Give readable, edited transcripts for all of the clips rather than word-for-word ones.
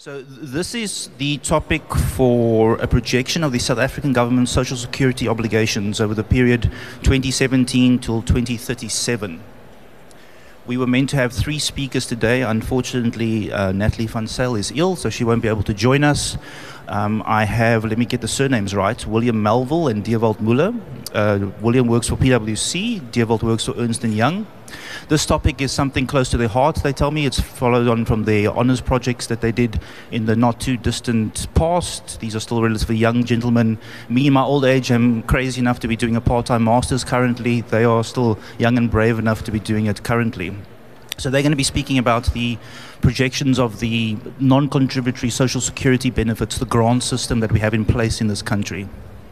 So this is the topic for a projection of the South African government's social security obligations over the period 2017 till 2037. We were meant to have three speakers today. Unfortunately, Natalie van Zyl is ill, so she won't be able to join us. I have, let me get the surnames right, William Melville and Dewald Muller. William works for PwC, Dewald works for Ernst & Young. This topic is something close to their heart, they tell me. It's followed on from their honours projects that they did in the not too distant past. These are still relatively young gentlemen. Me in my old age, I'm crazy enough to be doing a part-time master's currently. They are still young and brave enough to be doing it currently. So they're going to be speaking about the projections of the non-contributory social security benefits, the grant system that we have in place in this country.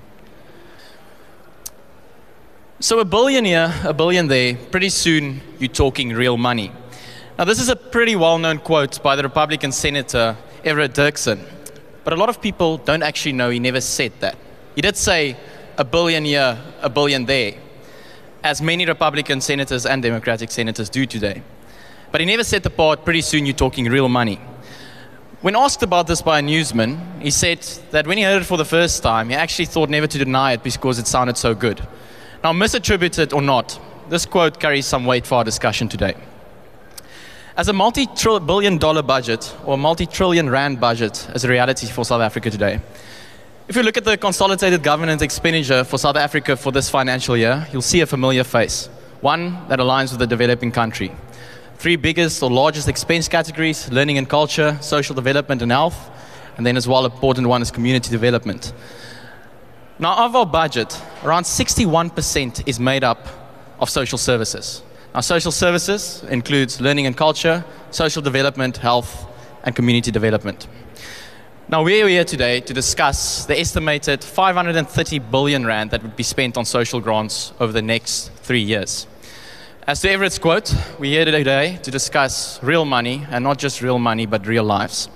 So a billion here, a billion there, pretty soon you're talking real money. Now this is a pretty well-known quote by the Republican Senator Everett Dirksen, but a lot of people don't actually know he never said that. He did say a billion here, a billion there, as many Republican senators and Democratic senators do today. But he never said the part, pretty soon you're talking real money. When asked about this by a newsman, he said that when he heard it for the first time, he actually thought never to deny it because it sounded so good. Now, misattributed or not, this quote carries some weight for our discussion today. As a multi-billion dollar budget, or multi-trillion rand budget, is a reality for South Africa today. If you look at the consolidated government expenditure for South Africa for this financial year, you'll see a familiar face, one that aligns with the developing country. Three biggest or largest expense categories: learning and culture, social development and health, and then as well, important one is community development. Now, of our budget, around 61% is made up of social services. Now, social services includes learning and culture, social development, health, and community development. Now, we're here today to discuss the estimated 530 billion rand that would be spent on social grants over the next 3 years. As to Everett's quote, we're here today to discuss real money, and not just real money, but real lives.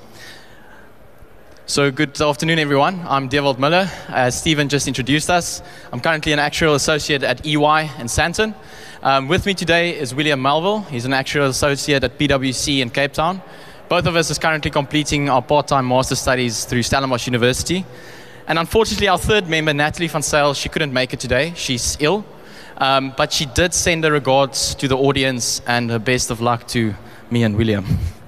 So good afternoon, everyone. I'm Dewald Muller. As Stephen just introduced us, I'm currently an actuarial associate at EY in Sandton. With me today is William Melville. He's an actuarial associate at PwC in Cape Town. Both of us is currently completing our part-time master studies through Stellenbosch University. And unfortunately, our third member, Natalie van Zyl, she couldn't make it today. She's ill. But she did send her regards to the audience and her best of luck to me and William.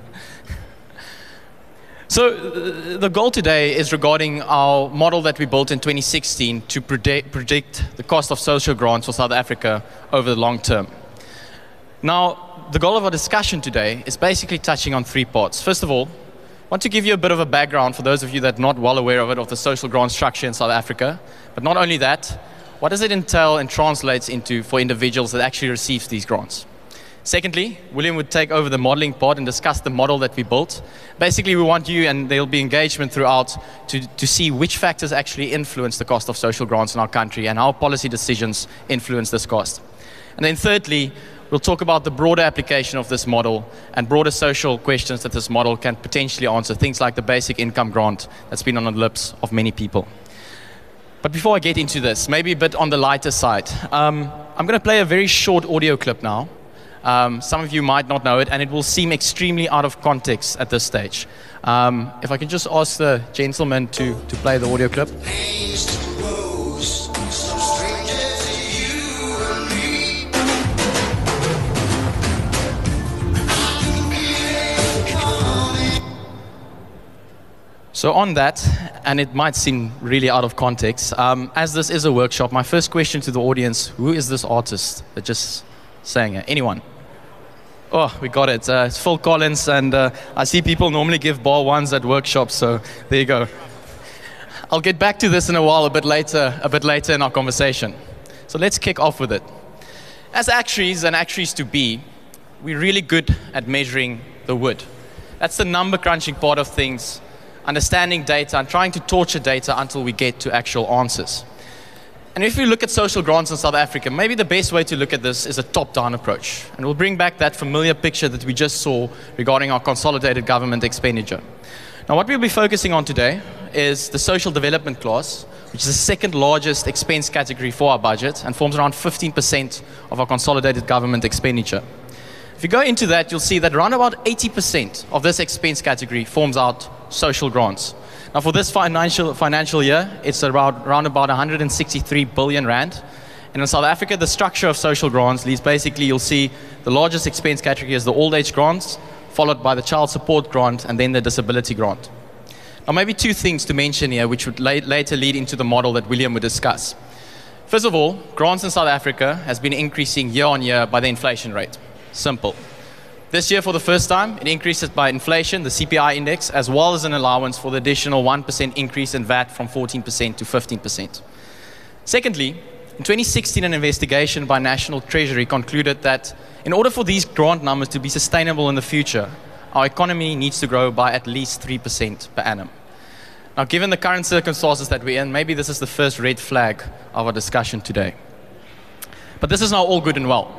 So the goal today is regarding our model that we built in 2016 to predict the cost of social grants for South Africa over the long term. Now, the goal of our discussion today is basically touching on three parts. First of all, I want to give you a bit of a background for those of you that are not well aware of it, of the social grant structure in South Africa. But not only that, what does it entail and translates into for individuals that actually receive these grants? Secondly, William would take over the modeling part and discuss the model that we built. Basically, we want you, and there'll be engagement throughout, to see which factors actually influence the cost of social grants in our country and how policy decisions influence this cost. And then thirdly, we'll talk about the broader application of this model and broader social questions that this model can potentially answer, things like the basic income grant that's been on the lips of many people. But before I get into this, maybe a bit on the lighter side, I'm going to play a very short audio clip now. Some of you might not know it, and it will seem extremely out of context at this stage. If I can just ask the gentleman to play the audio clip. So on that, and it might seem really out of context, as this is a workshop, my first question to the audience: who is this artist that just sang it? Anyone? Oh, we got it. It's Phil Collins, and I see people normally give bar ones at workshops, so there you go. I'll get back to this in a while, a bit later in our conversation. So let's kick off with it. As actuaries and actuaries to be, we're really good at measuring the wood. That's the number crunching part of things, understanding data and trying to torture data until we get to actual answers. And if we look at social grants in South Africa, maybe the best way to look at this is a top-down approach. And we'll bring back that familiar picture that we just saw regarding our consolidated government expenditure. Now, what we'll be focusing on today is the social development class, which is the second largest expense category for our budget and forms around 15% of our consolidated government expenditure. If you go into that, you'll see that around about 80% of this expense category forms out social grants. Now, for this financial year, it's around about 163 billion rand. And in South Africa, the structure of social grants leads basically, you'll see the largest expense category is the old age grants, followed by the child support grant, and then the disability grant. Now, maybe two things to mention here, which would later lead into the model that William would discuss. First of all, grants in South Africa has been increasing year on year by the inflation rate. Simple. This year, for the first time, it increases by inflation, the CPI index, as well as an allowance for the additional 1% increase in VAT from 14% to 15%. Secondly, in 2016, an investigation by National Treasury concluded that in order for these grant numbers to be sustainable in the future, our economy needs to grow by at least 3% per annum. Now, given the current circumstances that we're in, maybe this is the first red flag of our discussion today. But this is now all good and well.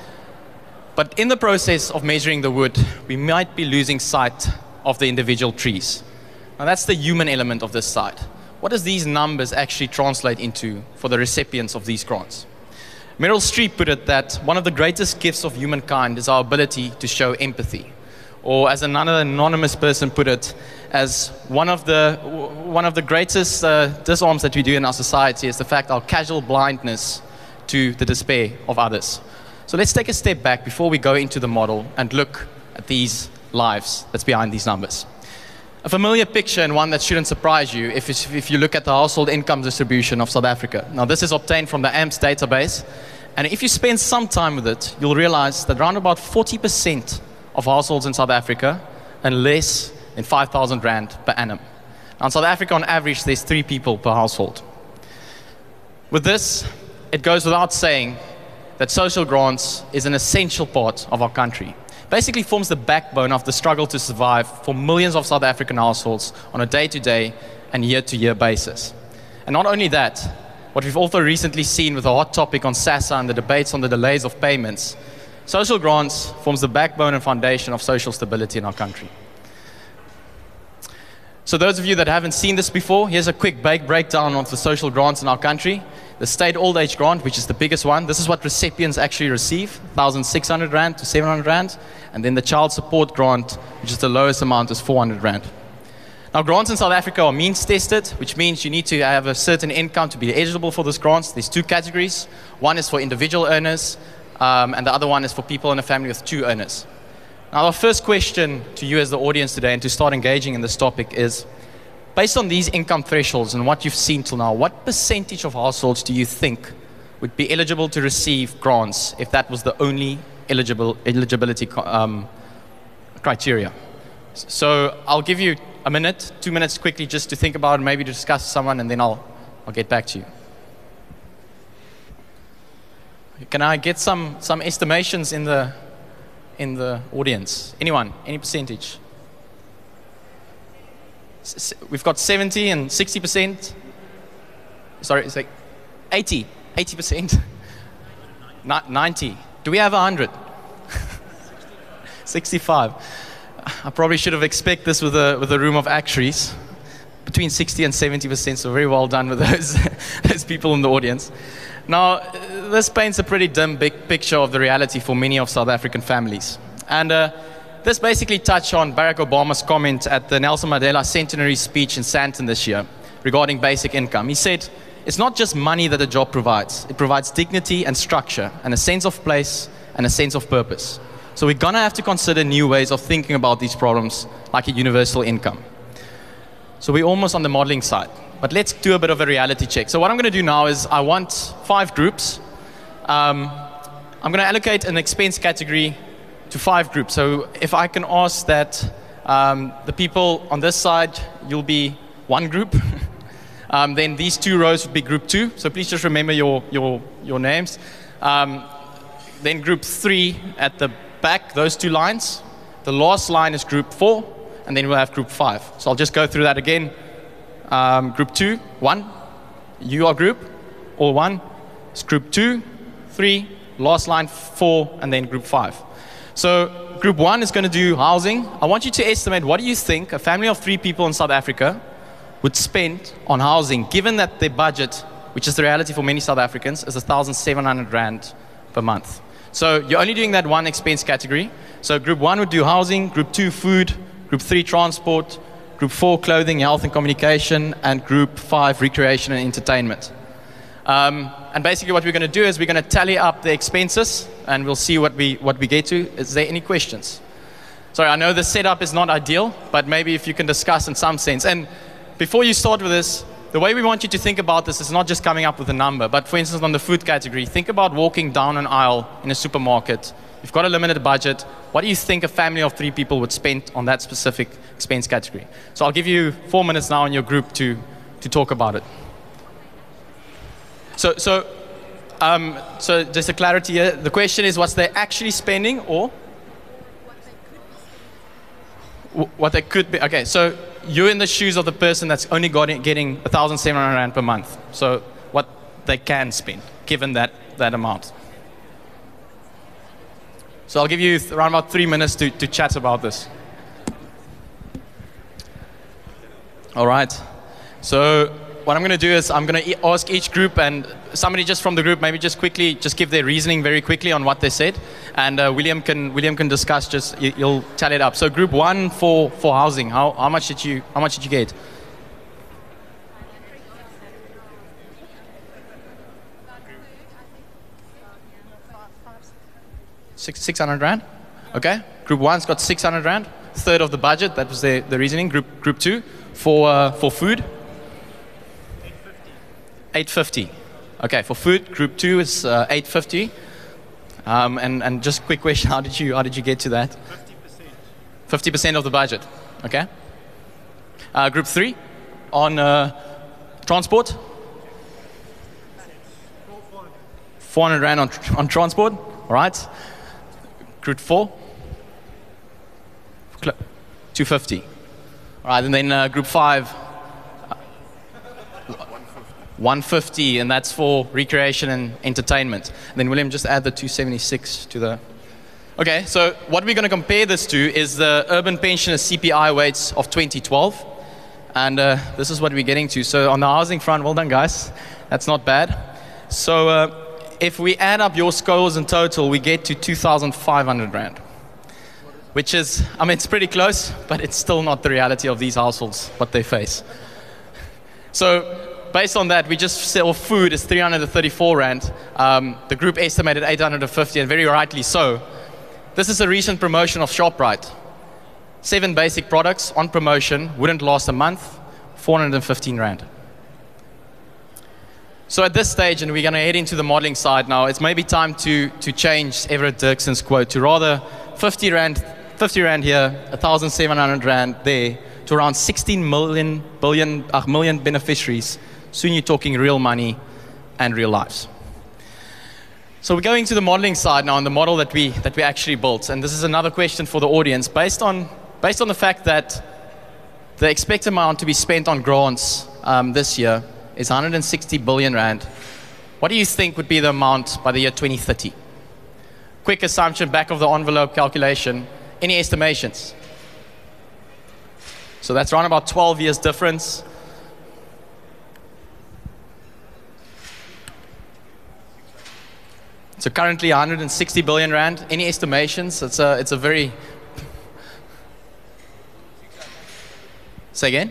But in the process of measuring the wood, we might be losing sight of the individual trees. Now, that's the human element of this side. What does these numbers actually translate into for the recipients of these grants? Meryl Streep put it that one of the greatest gifts of humankind is our ability to show empathy. Or as another anonymous person put it, as one of the greatest disarms that we do in our society is the fact our casual blindness to the despair of others. So let's take a step back before we go into the model and look at these lives that's behind these numbers. A familiar picture, and one that shouldn't surprise you if you look at the household income distribution of South Africa. Now, this is obtained from the AMPS database, and if you spend some time with it, you'll realize that around about 40% of households in South Africa earn less than 5,000 rand per annum. Now, in South Africa, on average, there's 3 people per household. With this, it goes without saying that social grants is an essential part of our country. Basically forms the backbone of the struggle to survive for millions of South African households on a day-to-day and year-to-year basis. And not only that, what we've also recently seen with the hot topic on SASSA and the debates on the delays of payments, social grants forms the backbone and foundation of social stability in our country. So those of you that haven't seen this before, here's a quick breakdown of the social grants in our country. The state old age grant, which is the biggest one, this is what recipients actually receive, 1,600 rand to 700 rand. And then the child support grant, which is the lowest amount, is 400 rand. Now, grants in South Africa are means tested, which means you need to have a certain income to be eligible for those grants. There's 2 categories. One is for individual earners, and the other one is for people in a family with 2 earners. Now, our first question to you as the audience today, and to start engaging in this topic, is, based on these income thresholds and what you've seen till now, what percentage of households do you think would be eligible to receive grants if that was the only eligibility criteria? So I'll give you a minute, 2 minutes quickly just to think about it, maybe to discuss with someone, and then I'll get back to you. Can I get some estimations in the audience? Anyone? Any percentage? We've got 70 and 60%. Sorry, it's like 80%. 90. Do we have 100? 65. I probably should have expected this with a room of actuaries. Between 60 and 70%, so very well done with those people in the audience. Now, this paints a pretty dim big picture of the reality for many of South African families. And this basically touched on Barack Obama's comment at the Nelson Mandela centenary speech in Sandton this year regarding basic income. He said, it's not just money that a job provides. It provides dignity and structure and a sense of place and a sense of purpose. So we're going to have to consider new ways of thinking about these problems, like a universal income. So we're almost on the modeling side. But let's do a bit of a reality check. So what I'm going to do now is I want 5 groups. I'm going to allocate an expense category to 5 groups. So if I can ask that the people on this side, you'll be one group. Then these 2 rows would be group 2. So please just remember your names. Then group 3 at the back, those 2 lines. The last line is group 4, and then we'll have group 5. So I'll just go through that again. Group 2, 1. You are group, all 1. It's group 2, 3, last line 4, and then group 5. So group 1 is going to do housing. I want you to estimate, what do you think a family of 3 people in South Africa would spend on housing, given that their budget, which is the reality for many South Africans, is 1,700 rand per month. So you're only doing that one expense category. So group 1 would do housing, group 2 food, group 3 transport, group 4 clothing, health and communication, and group 5 recreation and entertainment. And basically what we're going to do is we're going to tally up the expenses and we'll see what we get to. Is there any questions? Sorry, I know the setup is not ideal, but maybe if you can discuss in some sense. And before you start with this, the way we want you to think about this is not just coming up with a number, but for instance on the food category, think about walking down an aisle in a supermarket. You've got a limited budget. What do you think a family of 3 people would spend on that specific expense category? So I'll give you 4 minutes now in your group to talk about it. So just a clarity here, the question is what's they actually spending or? What they could be. Okay, so you're in the shoes of the person that's only getting 1,700 Rand per month. So what they can spend, given that amount. So I'll give you around about 3 minutes to chat about this. All right. So what I'm going to do is I'm going to ask each group and somebody just from the group maybe just quickly just give their reasoning very quickly on what they said, and William can discuss. Just you'll tally it up. So group 1 for housing, how much did you get? $600. Okay. Group 1's got 600 Rand, third of the budget. That was the reasoning. Group 2 for food. 850. Okay, for food, group 2 is 850. And just quick question, how did you get to that? 50%. 50% of the budget. Okay. Group 3 on transport. 400 Rand on transport. All right. Group 4. 250. All right, and then group 5. 150, and that's for recreation and entertainment. And then William, just add the 276 to the... Okay, so what we're going to compare this to is the urban pensioner CPI weights of 2012. And this is what we're getting to. So on the housing front, well done guys. That's not bad. So if we add up your scores in total, we get to 2,500 Rand. Which is, I mean, it's pretty close, but it's still not the reality of these households, what they face. So based on that, we just sell food is 334 Rand. The group estimated 850, and very rightly so. This is a recent promotion of ShopRite. 7 basic products on promotion, wouldn't last a month, 415 Rand. So at this stage, and we're going to head into the modeling side now, it's maybe time to change Everett Dirkson's quote to rather 50 Rand here, 1,700 Rand there, to around 16 million beneficiaries. Soon you're talking real money and real lives. So we're going to the modeling side now, and the model that we actually built. And this is another question for the audience. Based on the fact that the expected amount to be spent on grants this year is 160 billion Rand, what do you think would be the amount by the year 2030? Quick assumption, back of the envelope calculation. Any estimations? So that's around about 12 years difference. So currently 160 billion Rand. Any estimations? It's a very... Say again?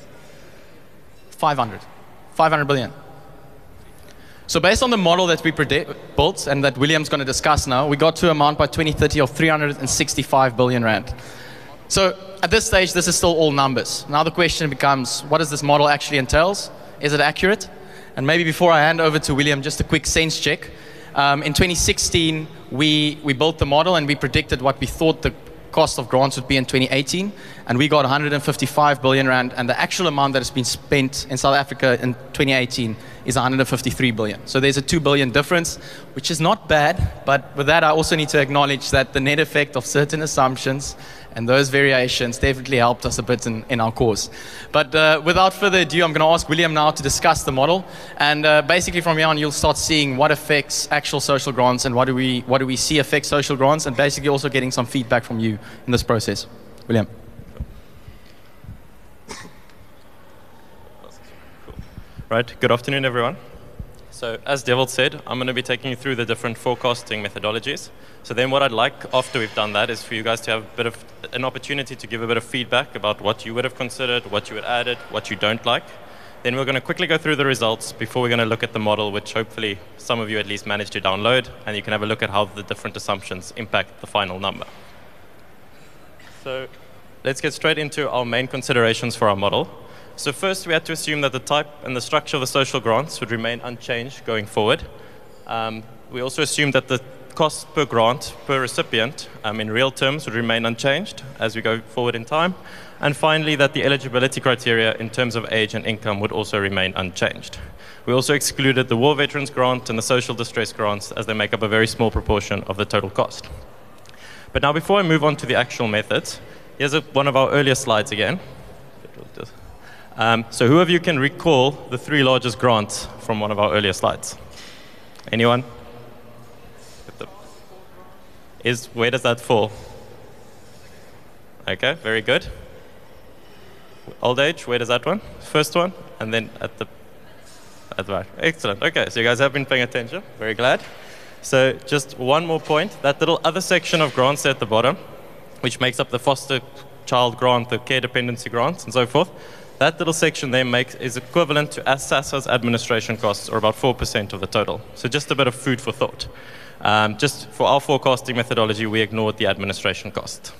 500 billion. So based on the model that we built and that William's going to discuss now, we got to an amount by 2030 of 365 billion Rand. So at this stage, this is still all numbers. Now the question becomes, what does this model actually entails? Is it accurate? And maybe before I hand over to William, just a quick sense check. In 2016, we built the model and we predicted what we thought the cost of grants would be in 2018, and we got 155 billion Rand, and the actual amount that has been spent in South Africa in 2018 is 153 billion. So there's a 2 billion difference, which is not bad, but with that I also need to acknowledge that the net effect of certain assumptions and those variations definitely helped us a bit in our cause. But without further ado, I'm going to ask William now to discuss the model, and basically from here on you'll start seeing what affects actual social grants and what do we see affect social grants, and basically also getting some feedback from you in this process. William. Right, good afternoon everyone. So as Devil said, I'm going to be taking you through the different forecasting methodologies. So then what I'd like after we've done that is for you guys to have a bit of an opportunity to give a bit of feedback about what you would have considered, what you had added, what you don't like. Then we're going to quickly go through the results before we're going to look at the model, which hopefully some of you at least managed to download, and you can have a look at how the different assumptions impact the final number. So let's get straight into our main considerations for our model. So first, we had to assume that the type and the structure of the social grants would remain unchanged going forward. We also assumed that the cost per grant per recipient in real terms would remain unchanged as we go forward in time. And finally, that the eligibility criteria in terms of age and income would also remain unchanged. We also excluded the War Veterans Grant and the Social Distress Grants as they make up a very small proportion of the total cost. But now before I move on to the actual methods, here's one of our earlier slides again. So who of you can recall the three largest grants from one of our earlier slides? Anyone? Where does that fall? Okay, very good. Old age, where does that one? First one, and then at the back. Excellent. Okay, so you guys have been paying attention. Very glad. So just one more point. That little other section of grants at the bottom, which makes up the foster child grant, the care dependency grants, and so forth, that little section there is equivalent to SASSA's administration costs, or about 4% of the total. So just a bit of food for thought. Just for our forecasting methodology, we ignored the administration cost.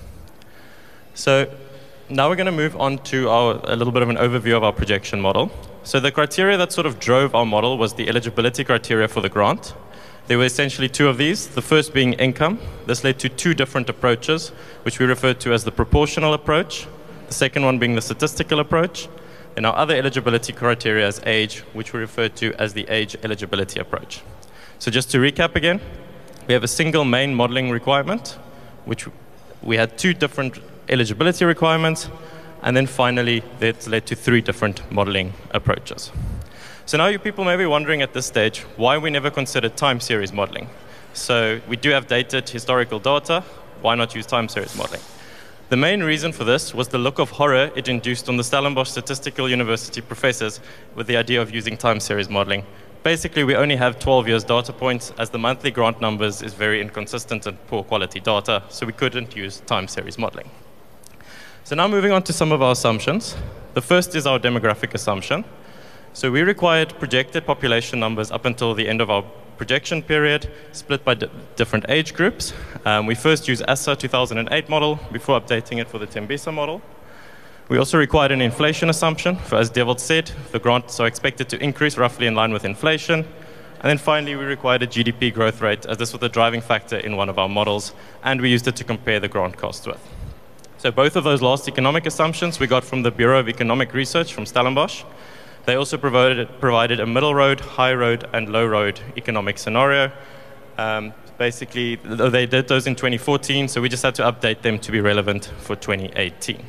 So now we're going to move on to a little bit of an overview of our projection model. So the criteria that sort of drove our model was the eligibility criteria for the grant. There were essentially two of these, the first being income. This led to two different approaches, which we referred to as the proportional approach, the second one being the statistical approach, and our other eligibility criteria is age, which we refer to as the age eligibility approach. So just to recap again, we have a single main modeling requirement, which we had two different eligibility requirements, and then finally that's led to three different modeling approaches. So now you people may be wondering at this stage why we never considered time series modeling. So we do have dated historical data, why not use time series modeling? The main reason for this was the look of horror it induced on the Stellenbosch Statistical University professors with the idea of using time series modeling. Basically, we only have 12 years data points, as the monthly grant numbers is very inconsistent and poor quality data, so we couldn't use time series modeling. So now moving on to some of our assumptions. The first is our demographic assumption. So we required projected population numbers up until the end of our projection period, split by different age groups. We first used ASSA 2008 model before updating it for the Tembisa model. We also required an inflation assumption, for as Devil said, the grants are expected to increase roughly in line with inflation. And then finally, we required a GDP growth rate, as this was the driving factor in one of our models, and we used it to compare the grant costs with. So both of those last economic assumptions we got from the Bureau of Economic Research from Stellenbosch. They also provided a middle road, high road, and low road economic scenario. Basically, they did those in 2014, so we just had to update them to be relevant for 2018.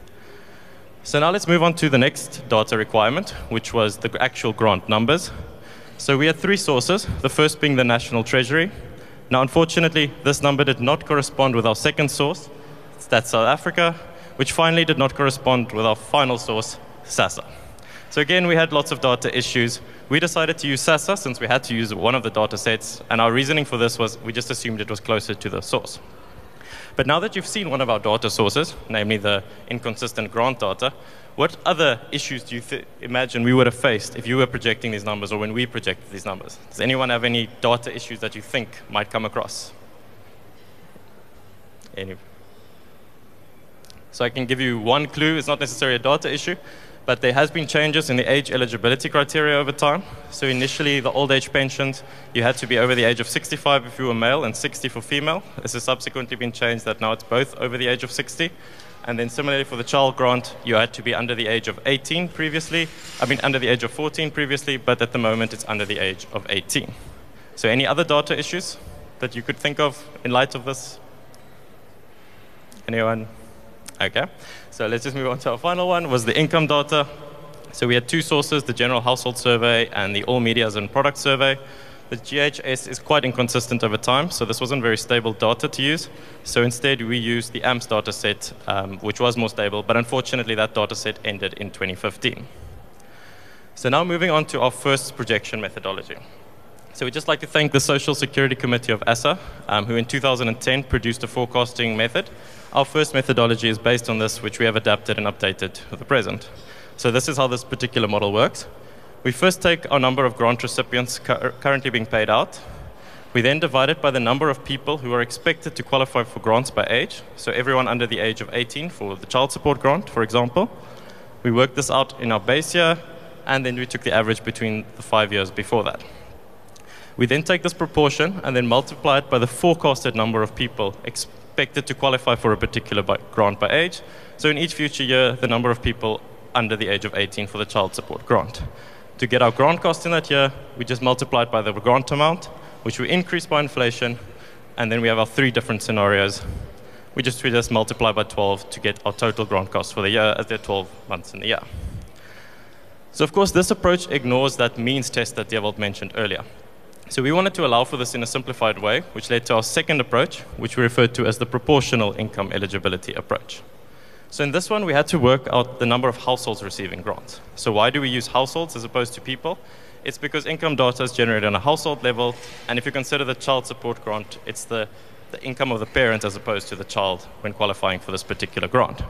So now let's move on to the next data requirement, which was the actual grant numbers. So we had three sources, the first being the National Treasury. Now, unfortunately, this number did not correspond with our second source, Stats South Africa, which finally did not correspond with our final source, SASSA. So again, we had lots of data issues. We decided to use SASSA since we had to use one of the data sets, and our reasoning for this was we just assumed it was closer to the source. But now that you've seen one of our data sources, namely the inconsistent grant data, what other issues do you imagine we would have faced if you were projecting these numbers or when we projected these numbers? Does anyone have any data issues that you think might come across? Any? So I can give you one clue. It's not necessarily a data issue, but there has been changes in the age eligibility criteria over time. So initially, the old age pensions, you had to be over the age of 65 if you were male and 60 for female. This has subsequently been changed that now it's both over the age of 60. And then similarly for the child grant, you had to be under the age of 18 previously. Under the age of 14 previously, but at the moment it's under the age of 18. So any other data issues that you could think of in light of this? Anyone? Okay, so let's just move on to our final one, was the income data. So we had two sources, the General Household Survey and the All Medias and Product Survey. The GHS is quite inconsistent over time, so this wasn't very stable data to use. So instead, we used the AMPS data set, which was more stable, but unfortunately, that data set ended in 2015. So now moving on to our first projection methodology. So we'd just like to thank the Social Security Committee of ASSA, who in 2010 produced a forecasting method. Our first methodology is based on this, which we have adapted and updated for the present. So this is how this particular model works. We first take our number of grant recipients currently being paid out. We then divide it by the number of people who are expected to qualify for grants by age. So everyone under the age of 18 for the child support grant, for example. We worked this out in our base year, and then we took the average between the 5 years before that. We then take this proportion and then multiply it by the forecasted number of people expected to qualify for a particular grant by age. So in each future year, the number of people under the age of 18 for the child support grant. To get our grant cost in that year, we just multiply it by the grant amount, which we increase by inflation, and then we have our 3 different scenarios. We just multiply by 12 to get our total grant cost for the year, as there are 12 months in the year. So of course, this approach ignores that means test that Dewald mentioned earlier. So we wanted to allow for this in a simplified way, which led to our second approach, which we referred to as the proportional income eligibility approach. So in this one, we had to work out the number of households receiving grants. So why do we use households as opposed to people? It's because income data is generated on a household level, and if you consider the child support grant, it's the income of the parent as opposed to the child when qualifying for this particular grant.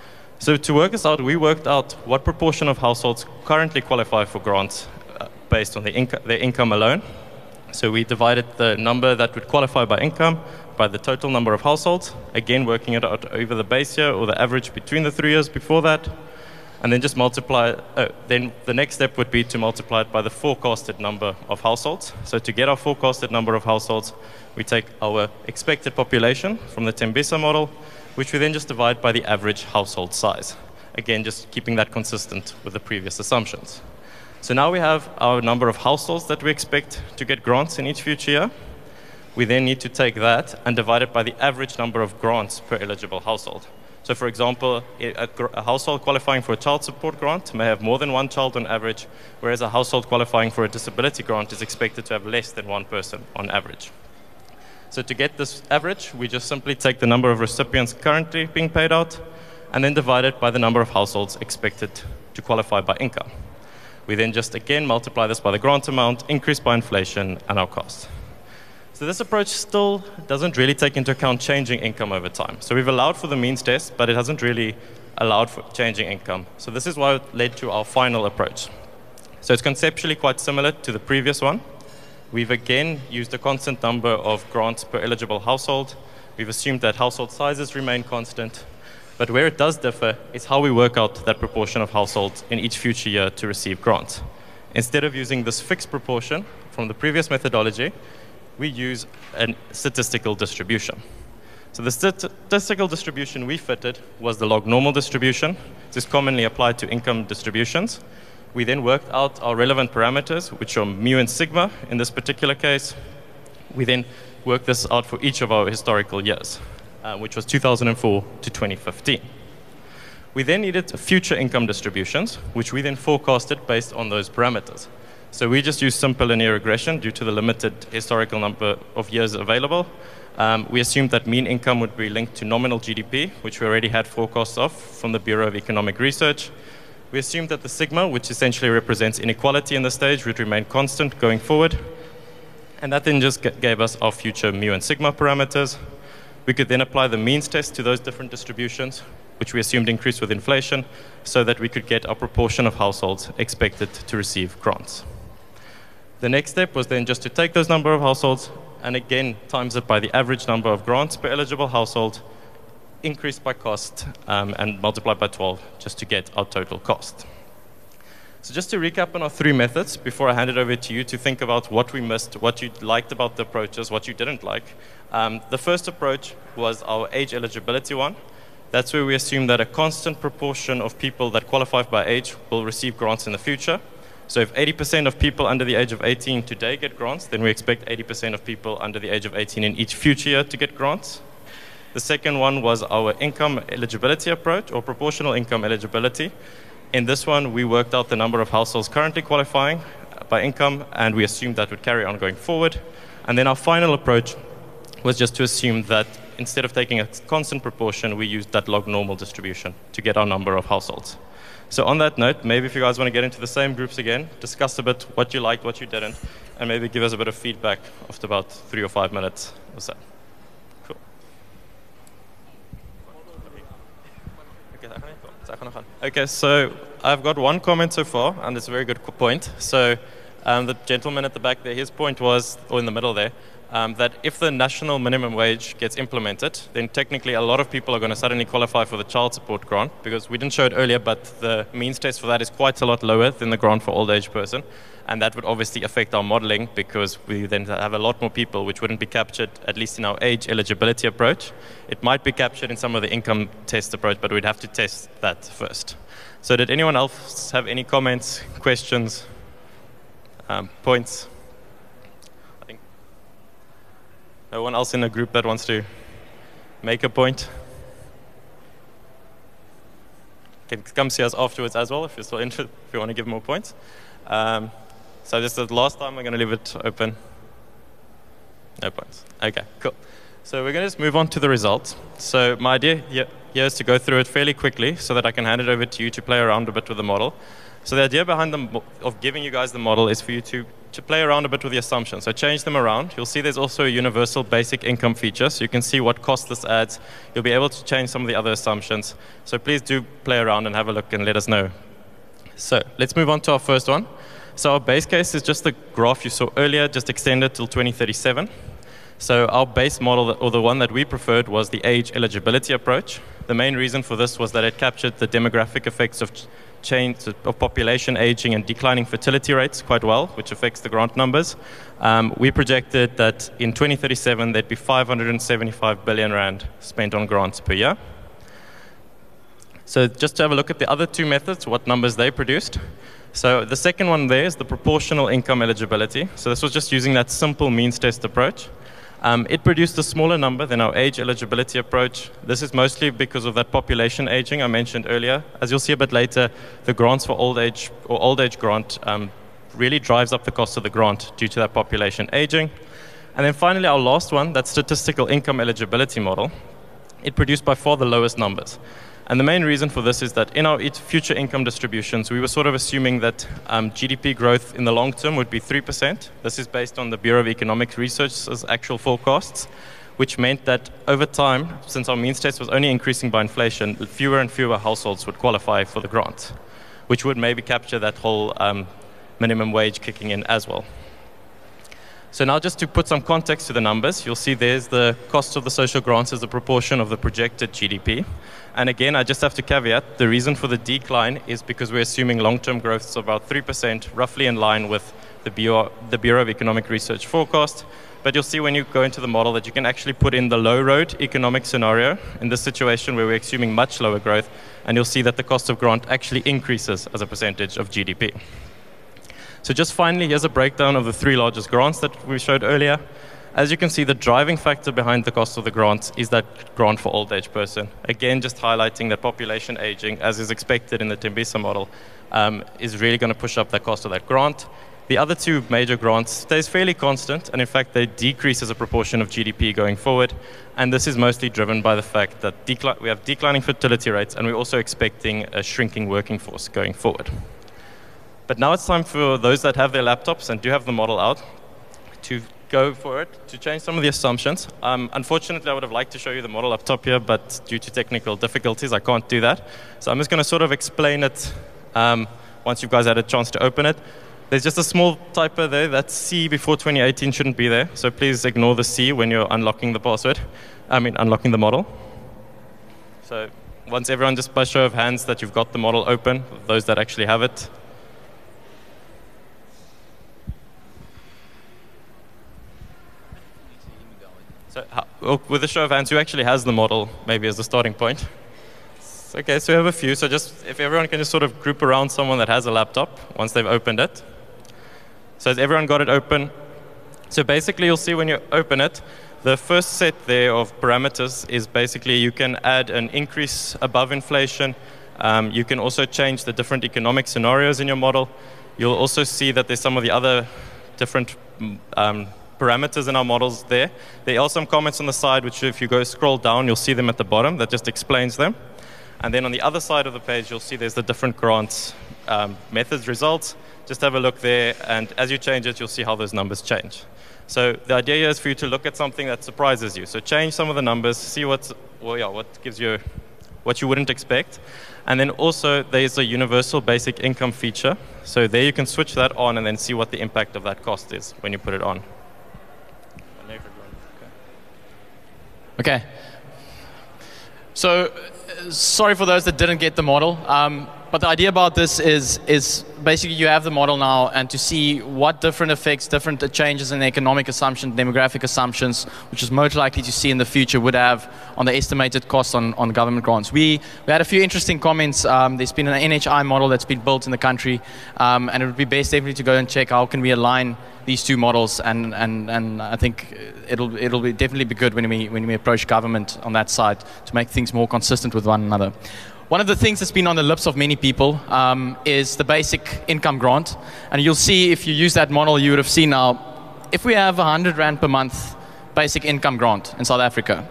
So to work this out, we worked out what proportion of households currently qualify for grants based on their income alone. So we divided the number that would qualify by income by the total number of households, again working it out over the base year or the average between the 3 years before that, and then just multiply. Then the next step would be to multiply it by the forecasted number of households. So to get our forecasted number of households, we take our expected population from the Tembisa model, which we then just divide by the average household size. Again, just keeping that consistent with the previous assumptions. So now we have our number of households that we expect to get grants in each future year. We then need to take that and divide it by the average number of grants per eligible household. So for example, a household qualifying for a child support grant may have more than one child on average, whereas a household qualifying for a disability grant is expected to have less than one person on average. So to get this average, we just simply take the number of recipients currently being paid out and then divide it by the number of households expected to qualify by income. We then just again multiply this by the grant amount, increased by inflation, and our cost. So this approach still doesn't really take into account changing income over time. So we've allowed for the means test, but it hasn't really allowed for changing income. So this is why it led to our final approach. So it's conceptually quite similar to the previous one. We've again used a constant number of grants per eligible household. We've assumed that household sizes remain constant. But where it does differ is how we work out that proportion of households in each future year to receive grants. Instead of using this fixed proportion from the previous methodology, we use a statistical distribution. So the statistical distribution we fitted was the log normal distribution. This is commonly applied to income distributions. We then worked out our relevant parameters, which are mu and sigma in this particular case. We then worked this out for each of our historical years, which was 2004 to 2015. We then needed future income distributions, which we then forecasted based on those parameters. So we just used simple linear regression due to the limited historical number of years available. We assumed that mean income would be linked to nominal GDP, which we already had forecasts of from the Bureau of Economic Research. We assumed that the sigma, which essentially represents inequality in the stage, would remain constant going forward. And that then just gave us our future mu and sigma parameters. We could then apply the means test to those different distributions, which we assumed increased with inflation, so that we could get our proportion of households expected to receive grants. The next step was then just to take those number of households and again times it by the average number of grants per eligible household, increased by cost, and multiplied by 12 just to get our total cost. So just to recap on our 3 methods before I hand it over to you to think about what we missed, what you liked about the approaches, what you didn't like. The first approach was our age eligibility one. That's where we assume that a constant proportion of people that qualify by age will receive grants in the future. So if 80% of people under the age of 18 today get grants, then we expect 80% of people under the age of 18 in each future year to get grants. The second one was our income eligibility approach, or proportional income eligibility. In this one, we worked out the number of households currently qualifying by income, and we assumed that would carry on going forward. And then our final approach was just to assume that instead of taking a constant proportion, we used that log normal distribution to get our number of households. So on that note, maybe if you guys want to get into the same groups again, discuss a bit what you liked, what you didn't, and maybe give us a bit of feedback after about 3 or 5 minutes or so. Cool. Okay, so I've got one comment so far, and it's a very good point. So the gentleman at the back there, his point was, or in the middle there, that if the national minimum wage gets implemented, then technically a lot of people are going to suddenly qualify for the child support grant, because we didn't show it earlier, but the means test for that is quite a lot lower than the grant for old age person. And that would obviously affect our modeling, because we then have a lot more people which wouldn't be captured, at least in our age eligibility approach. It might be captured in some of the income test approach, but we'd have to test that first. So did anyone else have any comments, questions, points? I think no one else in the group that wants to make a point? Can come see us afterwards as well if you're still interested, if you want to give more points. So this is the last time we're going to leave it open. No points. Okay, cool. So we're going to just move on to the results. So my idea here is to go through it fairly quickly so that I can hand it over to you to play around a bit with the model. So the idea behind of giving you guys the model is for you to play around a bit with the assumptions. So change them around. You'll see there's also a universal basic income feature, so you can see what cost this adds. You'll be able to change some of the other assumptions. So please do play around and have a look and let us know. So let's move on to our first one. So our base case is just the graph you saw earlier, just extended till 2037. So our base model, or the one that we preferred, was the age eligibility approach. The main reason for this was that it captured the demographic effects of change of population aging and declining fertility rates quite well, which affects the grant numbers. We projected that in 2037 there'd be 575 billion rand spent on grants per year. So just to have a look at the other two methods, what numbers they produced. So the second one there is the proportional income eligibility. So this was just using that simple means test approach. It produced a smaller number than our age eligibility approach. This is mostly because of that population aging I mentioned earlier. As you'll see a bit later, the grants for old age or old age grant really drives up the cost of the grant due to that population aging. And then finally, our last one, that statistical income eligibility model, it produced by far the lowest numbers. And the main reason for this is that in our future income distributions, we were sort of assuming that GDP growth in the long term would be 3%. This is based on the Bureau of Economic Research's actual forecasts, which meant that over time, since our means test was only increasing by inflation, fewer and fewer households would qualify for the grant, which would maybe capture that whole minimum wage kicking in as well. So now just to put some context to the numbers, you'll see there's the cost of the social grants as a proportion of the projected GDP. And again, I just have to caveat, the reason for the decline is because we're assuming long-term growth is about 3%, roughly in line with the Bureau of Economic Research forecast. But you'll see when you go into the model that you can actually put in the low-road economic scenario in this situation where we're assuming much lower growth, and you'll see that the cost of grant actually increases as a percentage of GDP. So just finally, here's a breakdown of the three largest grants that we showed earlier. As you can see, the driving factor behind the cost of the grants is that grant for old age person. Again, just highlighting that population aging, as is expected in the Tembisa model, is really going to push up the cost of that grant. The other two major grants stays fairly constant, and in fact, they decrease as a proportion of GDP going forward. And this is mostly driven by the fact that we have declining fertility rates, and we're also expecting a shrinking working force going forward. But now it's time for those that have their laptops and do have the model out to go for it, to change some of the assumptions. Unfortunately, I would have liked to show you the model up top here, but due to technical difficulties, I can't do that. So I'm just going to sort of explain it once you guys had a chance to open it. There's just a small typo there. That C before 2018 shouldn't be there. So please ignore the C when you're unlocking the password. Unlocking the model. So once everyone, just by show of hands that you've got the model open, those that actually have it. So with a show of hands, who actually has the model, maybe as a starting point? Okay, so we have a few. So just if everyone can just sort of group around someone that has a laptop once they've opened it. So has everyone got it open? So basically, you'll see when you open it, the first set there of parameters is basically you can add an increase above inflation. You can also change the different economic scenarios in your model. You'll also see that there's some of the other different parameters in our models there. There are some comments on the side, which if you go scroll down, you'll see them at the bottom. That just explains them. And then on the other side of the page, you'll see there's the different grants methods results. Just have a look there, and as you change it, you'll see how those numbers change. So the idea here is for you to look at something that surprises you. So change some of the numbers, see what gives you what you wouldn't expect. And then also there's a universal basic income feature. So there you can switch that on and then see what the impact of that cost is when you put it on. Okay. So, sorry for those that didn't get the model. But the idea about this is basically you have the model now, and to see what different effects, different changes in economic assumptions, demographic assumptions, which is most likely to see in the future, would have on the estimated cost on government grants. We had a few interesting comments. There's been an NHI model that's been built in the country, and it would be best definitely to go and check how can we align these two models, and I think it'll definitely be good when we approach government on that side to make things more consistent with one another. One of the things that's been on the lips of many people is the basic income grant. And you'll see, if you use that model, you would have seen now, if we have 100 Rand per month basic income grant in South Africa,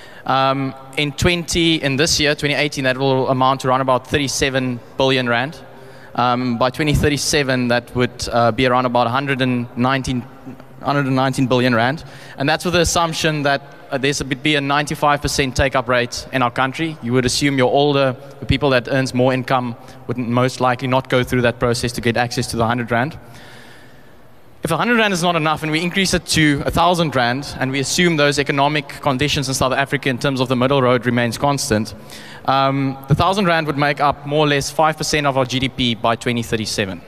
in this year, 2018, that will amount to around about 37 billion Rand. By 2037, that would be around about 119 billion Rand. And that's with the assumption that there's would be a 95% take-up rate in our country. You would assume your older, the people that earns more income would most likely not go through that process to get access to the 100 Rand. If 100 Rand is not enough and we increase it to 1,000 Rand, and we assume those economic conditions in South Africa in terms of the middle road remains constant, the 1,000 Rand would make up more or less 5% of our GDP by 2037.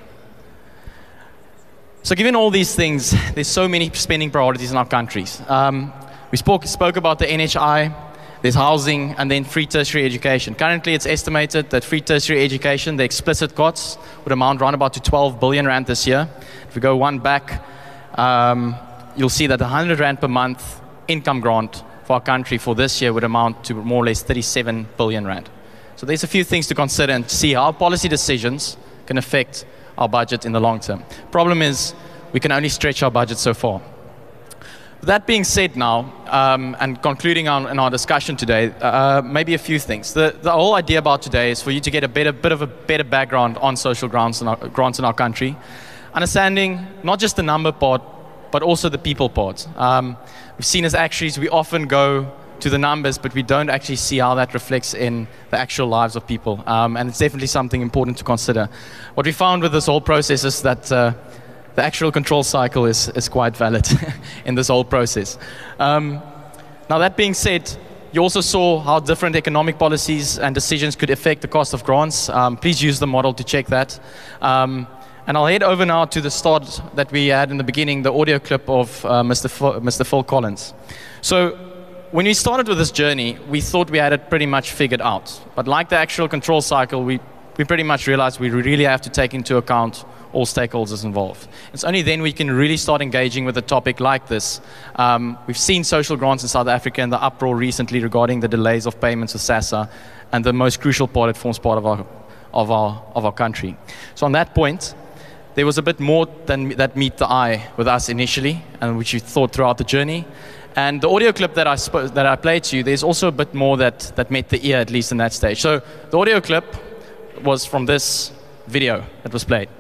So given all these things, there's so many spending priorities in our countries. We spoke about the NHI, there's housing, and then free tertiary education. Currently, it's estimated that free tertiary education, the explicit costs, would amount around about to 12 billion Rand this year. If we go one back, you'll see that the 100 Rand per month income grant for our country for this year would amount to more or less 37 billion Rand. So there's a few things to consider and see how policy decisions can affect our budget in the long term. Problem is, we can only stretch our budget so far. That being said now, and concluding in our discussion today, maybe a few things. The whole idea about today is for you to get a bit of a better background on social grants in our country, understanding not just the number part, but also the people part. We've seen as actuaries, we often go to the numbers, but we don't actually see how that reflects in the actual lives of people. And it's definitely something important to consider. What we found with this whole process is that the actual control cycle is quite valid in this whole process. Now, that being said, you also saw how different economic policies and decisions could affect the cost of grants. Please use the model to check that. And I'll head over now to the start that we had in the beginning, the audio clip of Mr. Phil Collins. So when we started with this journey, we thought we had it pretty much figured out. But like the actual control cycle, we pretty much realized we really have to take into account all stakeholders involved. It's only then we can really start engaging with a topic like this. We've seen social grants in South Africa and the uproar recently regarding the delays of payments with SASSA, and the most crucial part, it forms part of our country. So on that point, there was a bit more than that meet the eye with us initially, and which we thought throughout the journey. And the audio clip that I played to you, there's also a bit more that met the ear, at least in that stage. So the audio clip was from this video that was played.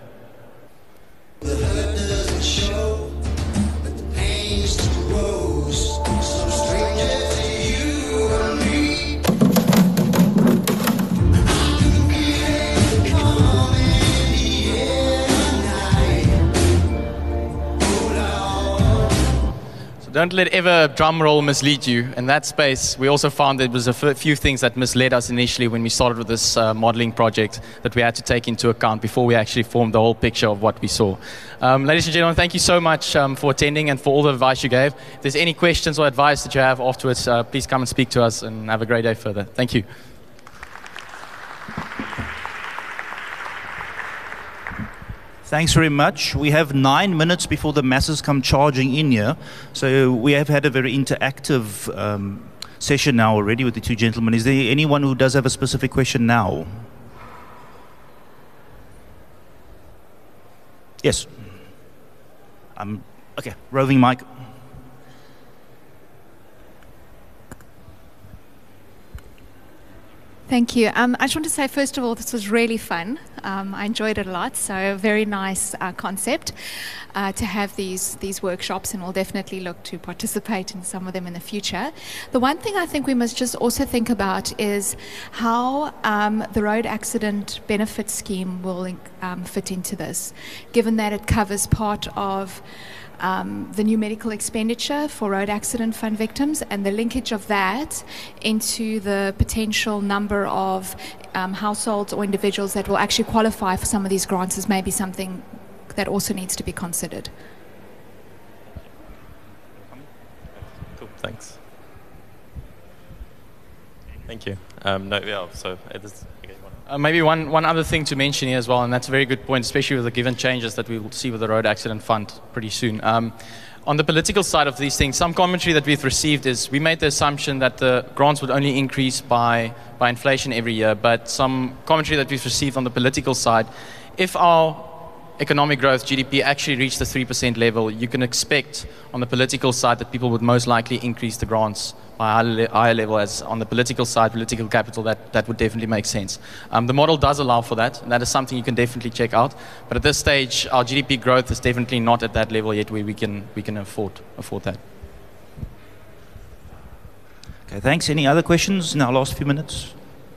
The hurt doesn't show, but the pain still grows. Some stranger to you and me. You can come in the air tonight. Hold on. So don't let ever drum roll mislead you. In that space, we also found there was a few things that misled us initially when we started with this modeling project that we had to take into account before we actually formed the whole picture of what we saw. Ladies and gentlemen, thank you so much for attending and for all the advice you gave. If there's any questions or advice that you have afterwards, please come and speak to us, and have a great day further. Thank you. Thanks very much. We have 9 minutes before the masses come charging in here. So we have had a very interactive session now already with the two gentlemen. Is there anyone who does have a specific question now? Yes. Okay, roving mic. Thank you. I just want to say, first of all, this was really fun. I enjoyed it a lot. So, very nice concept to have these workshops, and we'll definitely look to participate in some of them in the future. The one thing I think we must just also think about is how the road accident benefit scheme will fit into this, given that it covers part of the new medical expenditure for road accident fund victims, and the linkage of that into the potential number of households or individuals that will actually qualify for some of these grants is maybe something that also needs to be considered. Cool, thanks. Thank you. So it is. Maybe one other thing to mention here as well, and that's a very good point, especially with the given changes that we will see with the road accident fund pretty soon. On the political side of these things, some commentary that we've received is we made the assumption that the grants would only increase by inflation every year, but some commentary that we've received on the political side, if our economic growth, GDP, actually reached the 3% level, you can expect on the political side that people would most likely increase the grants by a higher level. As on the political side, political capital, that would definitely make sense. The model does allow for that, and that is something you can definitely check out. But at this stage, our GDP growth is definitely not at that level yet where we can afford that. Okay, thanks. Any other questions in our last few minutes?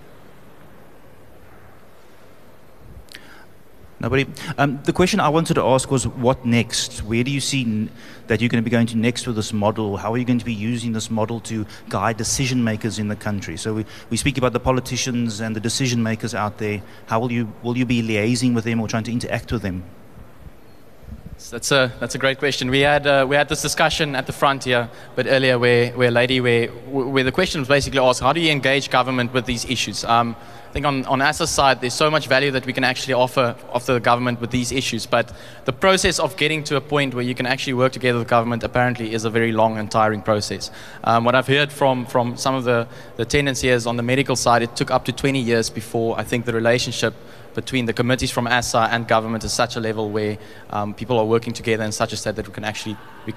Nobody? The question I wanted to ask was, what next? Where do you see that you're going to be going to next with this model? How are you going to be using this model to guide decision makers in the country? So we speak about the politicians and the decision makers out there. How will you be liaising with them or trying to interact with them? That's a great question. We had this discussion at the front here, but earlier where the question was basically asked, how do you engage government with these issues? I think on ASA's side, there's so much value that we can actually offer the government with these issues. But the process of getting to a point where you can actually work together with government apparently is a very long and tiring process. What I've heard from some of the tenants on the medical side, it took up to 20 years before I think the relationship between the committees from ASA and government is such a level where people are working together in such a state that we can.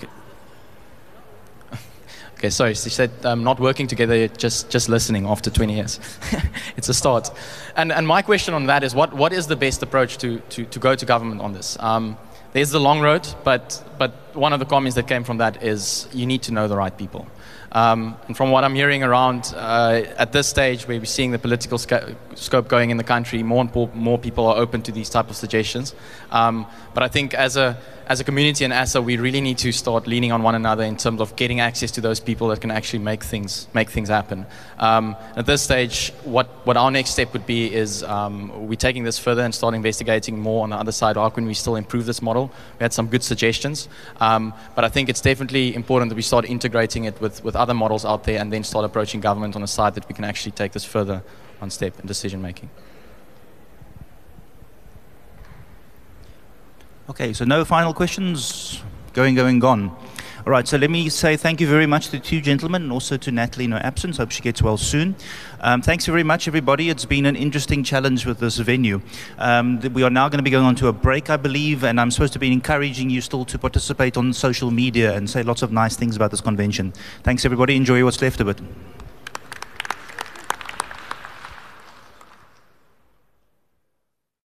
Okay, sorry, she said not working together, just listening after 20 years. It's a start. And my question on that is, what is the best approach to go to government on this? There's the long road, but one of the comments that came from that is you need to know the right people. And from what I'm hearing around at this stage, where we're seeing the political scope going in the country, more people are open to these type of suggestions. But I think as a community and ASA, we really need to start leaning on one another in terms of getting access to those people that can actually make things happen. At this stage, what our next step would be is we're taking this further and start investigating more on the other side. How can we still improve this model? We had some good suggestions, but I think it's definitely important that we start integrating it with other models out there and then start approaching government on a side that we can actually take this further one step in decision making. Okay, so no final questions? Going, gone. All right, so let me say thank you very much to the two gentlemen and also to Natalie in her absence. Hope she gets well soon. Thanks very much, everybody. It's been an interesting challenge with this venue. We are now going to be going on to a break, I believe, and I'm supposed to be encouraging you still to participate on social media and say lots of nice things about this convention. Thanks, everybody. Enjoy what's left of it.